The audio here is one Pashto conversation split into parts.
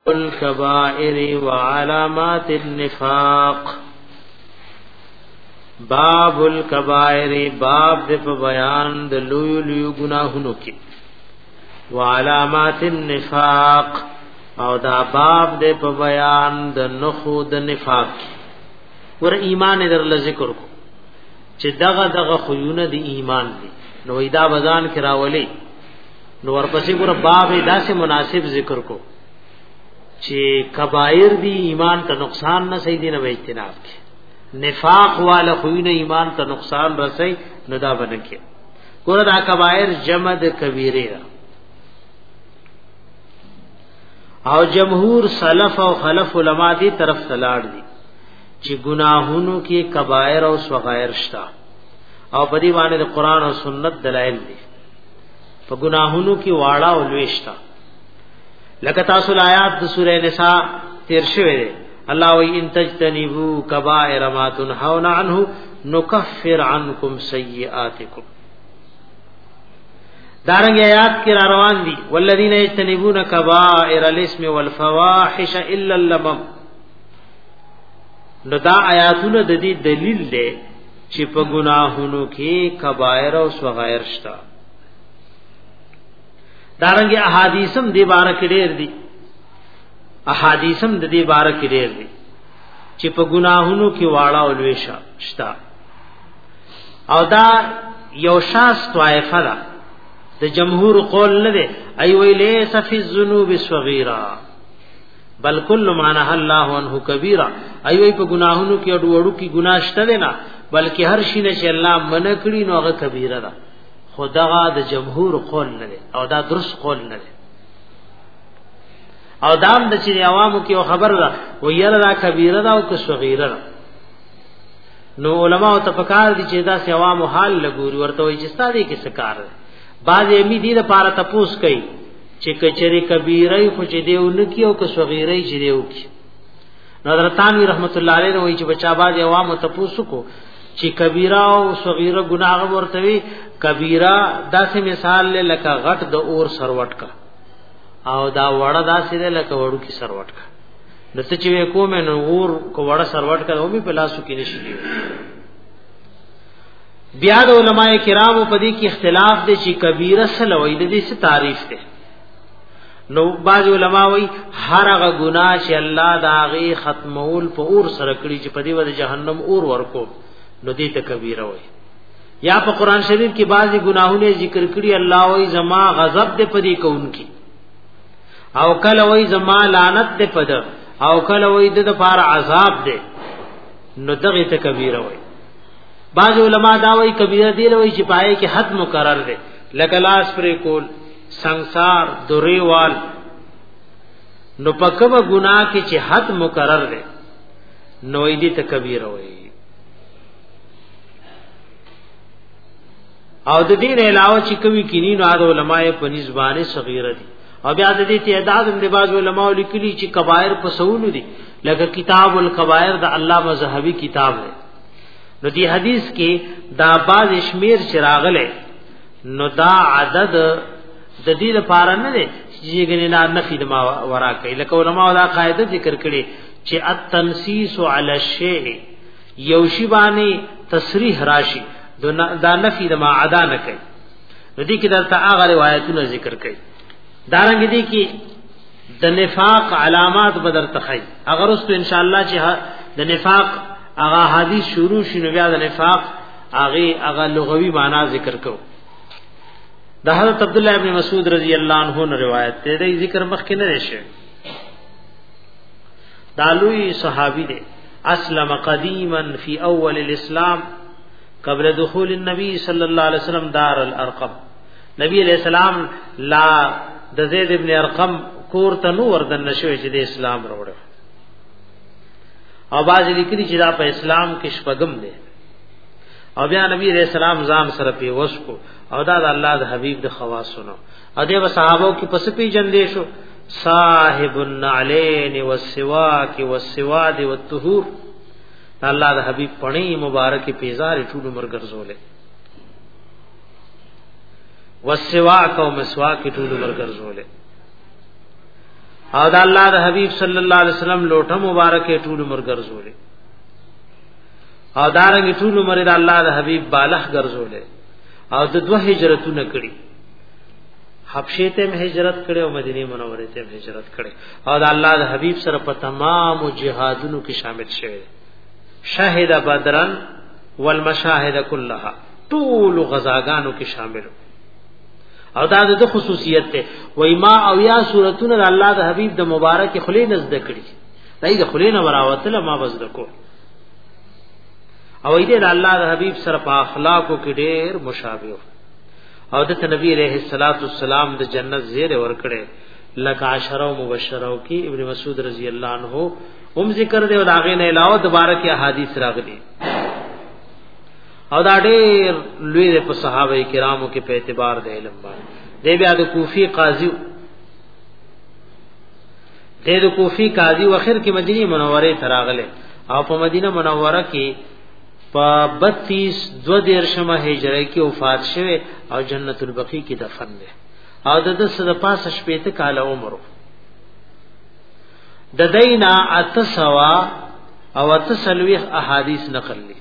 الكبائر وعلامات النفاق. باب الكبائر باب د بیان د لوی لوی گناهونو کې وعلامات النفاق او دا باب د بیان د نخو د نفاق ور ایمان در ذکر کو چې دغه خوونه د ایمان دي نو ایدا بزان کراولي نو ورپسې ګور باب داسې مناسب ذکر کو چې کبائر دی ایمان ته نقصان نه صحیح دی نه اجتناب کی نفاق والا خوینه ایمان ته نقصان رسي ندا بنکه ګور دا کبائر جمع د کبیره او جمهور سلف او خلف علما دی طرف تلاړ دي چې گناهونو کې کبائر او صغائر شتا او په دې باندې د قران او سنت دلایل دي په گناهونو کې واړه او لويشتا لکه تاسو آیات د سوره نساء تیر شوه الله وی ان تجتنبوا کبائر ما تنهون عنه نکفر عنکم سیئاتکم دارنګ آیات کې را روان دي والذین یجتنبون کبائر الاسم والفواحش الا اللمم نو دا آیاتونه د دې دلیل دی چې په گناهونو کې کبائر او صغائر شته دارنګ احادیثم دی بارک ډیر دي احادیثم د دې بارک ډیر دي چې په گناهونو کې واړه او لوي شتا او دا یو شاس طائفه ده د جمهور قول نه دی ای ویله صفی الذنوب الصغیرہ بل کل ما نهى الله عنه کبیره ای وی په گناهونو کې اډوړو کې ګناه شته نه بلکې هر شي نه چې الله منع کړی نو هغه کبیره ده خدغه د جمهور قول نه دی او دا درست قول نه دی او دام د چې عوامو کې خبر ده و یره دا کبیره ده او که صغیره ده نو علما او تفکر دي چې دا سی عوامو حال لګوري ورته وي چې ستادي کې سکار بعض یې دې لپاره تپوس کوي چې کچري کبیره خو چې دیونه کې او که صغیره چې دیو کې نظر تانوی رحمت الله علیه وایي چې بچا باز عوامو تپوس کو چې کبیره او صغیره ګناه ورته وي کبیره داسې مثال لکه غټ د اور سروټ کا او دا وړه داسې لکه وړو کی سروټ کا دته چې کوم نو اور کو وړه سروټ کا او می په لاسو کې نشي بیا د علماء کرامو په دې کې اختلاف دي چې کبیره سلوي د دې څه تعریف ده نو باز علماء وایي هر هغه ګناه چې الله داغي ختمول په اور سره کړی چې په دې ور جهنم اور ورکو نو دې ته کبیره وایي یا په قران شریف کې بعضی گناهونه ذکر کړي الله وایي زما غضب دې پدې کوونکی او کله وایي زما لعنت دې پد او کله وایي د لپاره عذاب دې نو دغه ته کبیره وایي بعض علما دا وایي کبیره دې وایي چې پای کې حد مقرر دې لکه لاس پرې کول ਸੰسار دوریوال نو پکوه گناہ کې چې حد مقرر دې نو دې ته کبیره وایي او د دین علاوه چې کوي کینی نو د علماء په نسبانه صغیره دي او بیا د دې تعداد د بعض علماء لیکلي چې کبائر په سوول دي لکه کتاب الکبائر د علامه زهبي کتاب دی نو دی حدیث کې دا بعض شمیر چراغله نو دا عدد د دې لپاره نه دي چې ګنې نه نفي د ما ورا کوي لکه علماء دا قاعده ذکر کړي چې التنسیس علی الشیء یوشی باندې تصریح راشي دا نفی د ما عدا نه کوي نو دې کې دلته هغه روایتونه ذکر کوي دارنګ دې کې د نفاق علامات بدر تخی اگر اوس ان شاء الله چې د نفاق هغه حدیث شروع شنو بیا د نفاق هغه لغوي معنا ذکر کو د حضرت عبد الله ابن مسعود رضی الله عنه نے روایت ته دې ذکر مخکې نه رشه دالوی صحابي دې اسلم قدیما فی اول الاسلام قبل دخول النبي صلی الله علیه وسلم دار الارقم نبی علیہ السلام لا د زید ابن ارقم کور ته نو وردن نشوي چې د اسلام وروړ او باز لیکلي چې دا په اسلام کې شپږم دی او بیا نبی علیہ السلام ځام سره په وسکو او دا د الله د حبیب د خواصونو او د صحابه کې پس پی جندې شو صاحب النعلین والسواک والسواد والطهور الله د حبیب پړی مبارک پیزار ټول عمر ګرځولې والسواک او مسواک ټول عمر ګرځولې او د الله د حبیب صلی الله علیه وسلم لوټه مبارکه ټول عمر ګرځولې او دارنګ ټول عمر د الله د حبیب بالغ ګرځولې او د دوه هجرتونه کړي حبشه ته هجرت کړي او مدینه منوره ته هجرت کړي او د الله د حبیب سره په تمام جهادونو کې شامل شوه شهید بدرن والمشاهد كلها ټول غزاګانو کې شامل او دا د خصوصیت ته وای ما او یا سورتون د الله د حبیب د مبارک خلی نزد کړي دای د خلی نه وراوتل ما بزد کو او دې د الله د حبیب سره په اخلاقو کې ډېر مشابه او د نبی علیہ الصلوۃ والسلام د جنت زیر ور کړي لک عشرہ مبشرہ کی ابن مسعود رضی اللہ عنہ هم ذکر دی او داغه نه علاوه دوباره کې احادیث راغلي او دا ډېر لوی په صحابه کرامو کې په اعتبار د علم باندې دی بیا د کوفی قاضي د کوفی قاضي واخر کې مدینه منوره ته راغله او په مدینه منوره کې په 32 درشمه هجری کې وفات شوه او جنت البقیع کې دفن ده او د 15 کال عمر د دینا اتسوا او اتسلوی احادیث نقل لی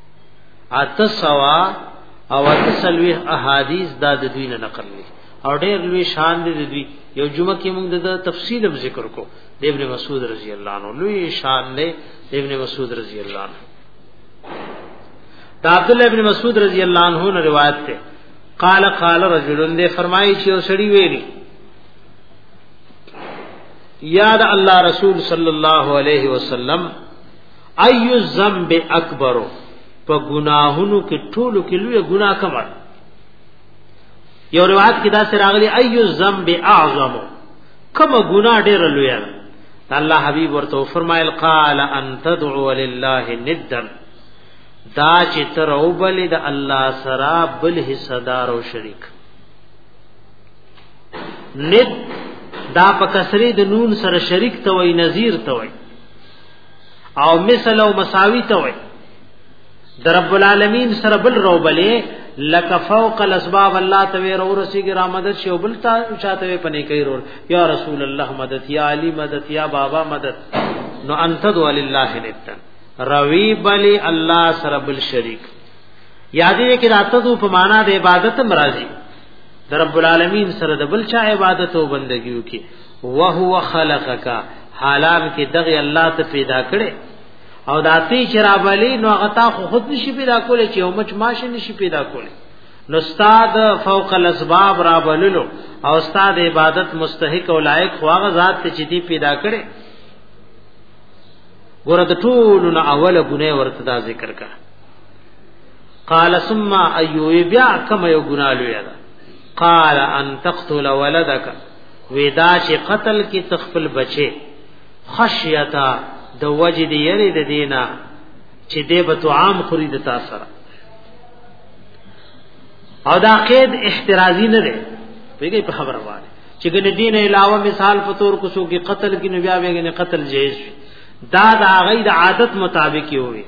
اتسوا او اتسلوی احادیث دا د دوی نه نقل لی او ډېر لوی شان دي د دوی یو جمعه کې موږ د تفصیل ذکر کو د ابن مسعود رضی الله عنه لوی شان دی د ابن مسعود رضی الله عنه دا عبد الله ابن مسعود رضی الله عنه نے روایت ہے قال قال رجل نے فرمائی چې وسړی ویلی یاد الله رسول صلی الله علیه وسلم ایو ذنب اکبر په گناهونو کې ټولو کې لوی ګناه کمر یو روایت کې دا سره راغلی ایو ذنب اعظم کوم ګناه ډیر لوی ده الله حبیب ورته فرمایل قال ان تدعو لله ندا دا چې تر او بل د الله سره بل حصدار او شریک ند دا په کسری د نون سره شریک ته وای نظیر ته وای او مثل او مساوی ته وای در رب العالمین سره بل رو بلې لک فوق الاسباب الله ته ور رسیږي را مدد شو بل تا چاته پنه کوي ور یا رسول الله مدد یا علی مدد یا بابا مدد نو انت دو لله نتن روی بلی الله سره بل شریک یادې کې راته په معنا د عبادت مرضی در رب العالمین سره د بل چا عبادت او بندګیو کې وهو خلقک حالان کې دغه الله ته پیدا کړي او داتی چرابلی نو غتا خود نشي پیدا کولای چې او مچ ماشه نشي پیدا کولای نو استاد فوق الاسباب را بللو او استاد عبادت مستحق او لایق خواغه ذات ته چې دی پیدا کړي ګوره د ټول نو اوله ګناه ورته دا ذکر کا قال ثم ايو بیا کما یو ګناه لوی ده قال ان تقتل ولدك ودا چې قتل کی تخفل بچي خشیتا د وجد یری د دینا چې دی به تو عام خرید تاسو او دا قید احترازی نه ده پیږي په خبره وایي چې ګنې دین علاوه مثال په تور کو سو کې قتل کی نو بیا وګنه قتل جایز دا د غید عادت مطابق وي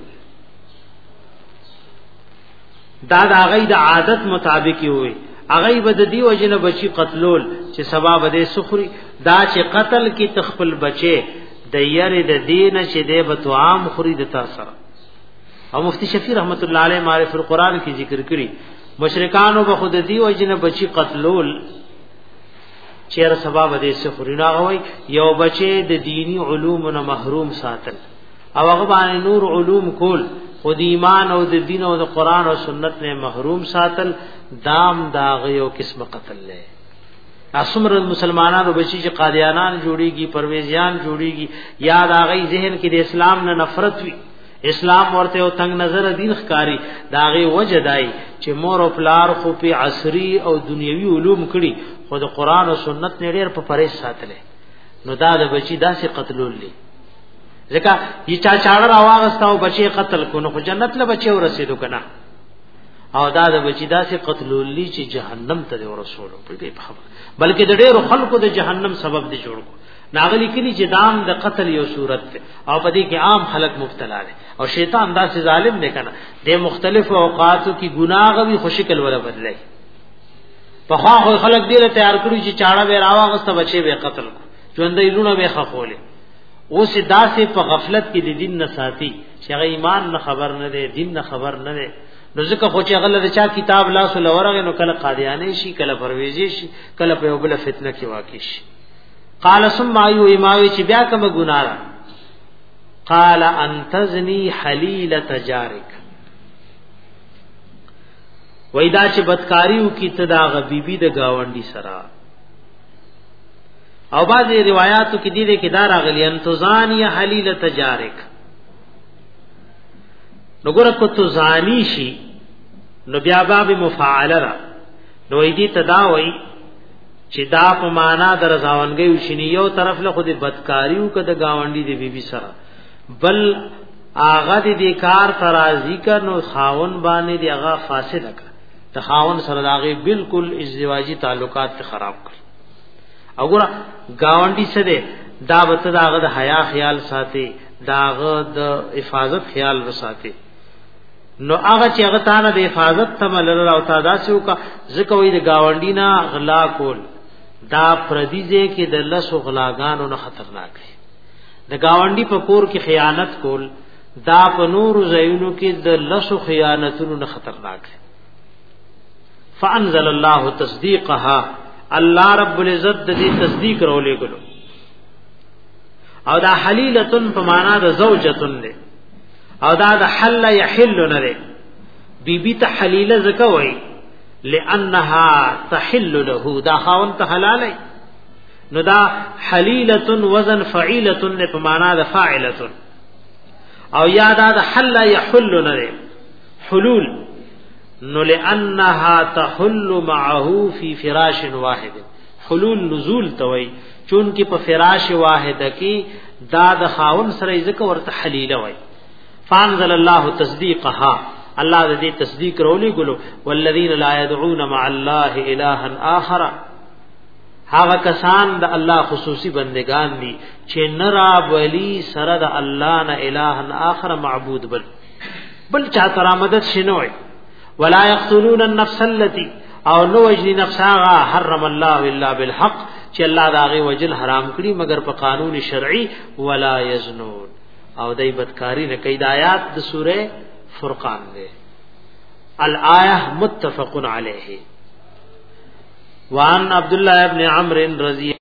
دا د غید عادت مطابق وي اغه بد دی وجنه بچی قتلول چې سبب دې سخري دا چې قتل کی تخپل بچي د یری د دین چې دې به تو عام خرید تاسو او مفتی شفیع رحمت الله علیه معرف القرآن کی ذکر کړي مشرکانو به خود دی وجنه بچی قتلول چیر سبب دې سخري ناغوي یو بچي د دینی علوم نه محروم ساتل او هغه باندې نور علوم کول خود ایمان او د دین او د قران او سنت نه محروم ساتل دام داغه یو قسم قتل له اسمر مسلمانانو بچی چې قادیانان جوړیږي پرویزیان جوړیږي یاد اغه ذهن کې د اسلام نه نفرت وي اسلام ورته او تنگ نظر دین ښکاری داغه وجدای چې مور او پلار خو په عصري او دنیوي علوم کړي خو د قران او سنت نه ډېر په پرېز ساتل نو دا د بچی داسې قتلول دي ځکه چې چا چاړه راوغستاو بچي قتل کو نو جنت له بچي ورسېدو کنه او دا د بچی داسې قتلولی چې جهنم ته ورسولو په دې خبر بلکې د ډېرو خلکو د جهنم سبب دي جوړ کو ناغلی کلی چې دام د قتل یو صورت ده او په دې کې عام خلک مبتلا دي او شیطان داسې ظالم دی کنه د مختلفو اوقاتو کې ګناه غوي خوشکل ولا بدلای په خو خلک دې له تیار کړی چې چاړه به راوغسته بچي به قتل کو ژوندې لونه به خخوله اوس داسې په غفلت کې د دین نه ساتي چې هغه ایمان نه خبر نه دی دین نه خبر نه دی نو ځکه خو چې هغه له چا کتاب لاس ولورغه نو کله قادیانی شي کله پرويزي شي کله په بل فتنه کې واقع شي قال ثم ايو ایماوي چې بیا کوم ګناه قال انتزني حليله جارك وېدا چې بدکاریو کی تداغه بیبي د گاونډي سره او بعضی روایتو کې دي کې دا راغلي انتزانی حليله جارك نو ګره کو تو زانی شي نو بیا باب مفاعله را نو دې تداوي چې دا په معنا درځاونګي وشنی یو طرف له خود بدکاریو کده گاونډي دی بیبي سره بل آغا دې کار ترازی کنو خاون باندې دی هغه فاسد کړ ته خاون سره داغه بالکل ازدواجی تعلقات خراب کړ او ګره گاونډي سره دا وته داغه د حیا خیال ساتي داغه د حفاظت خیال وساتي نو هغه چې هغه تانه د حفاظت تمل او تاداسو کا ذکر وې د گاونډي نه غلا کول دا پردیځه کې د لسو غلاګانو نه خطرناک دی د گاونډي په کور کې خیانت کول دا په نور زینو کې د لسو خیانتونو نه خطرناک دی فانزل الله تصدیقها الله رب العزت دې تصدیق رولې ګلو او دا حلیلتن په معنا د زوجتن دی او دا د حل یحل نره بیبی ته حلیله زکه وای لانها تحل له دا خاون ته حلاله نو دا حلیله وزن فعیله په معنا د فاعله او یاد دا حل یحل نره حلول نو لانها تحل معه فی فراش واحد حلول نزول توي چون کې په فراش واحده کې دا د خاون سره ذکر ورته حلیله وای فانزل الله تصدیقها الله دې تصدیق رولې ګلو والذین لا يدعون مع الله الها اخر هغه کسان د الله خصوصي بندگان دي چې نرا ولی سره د الله نه الها اخر معبود بل چا تر مدد شنوي ولا يقتلون النفس التي او نو وجنی نفسها حرم الله الا بالحق چې الله داغه وجل حرام کړی مگر په قانون شرعي ولا يزنون او دای بدکاری نه کید آیات د سوره فرقان ده الآیه متفق علیه وان عبد الله ابن عمرو رضی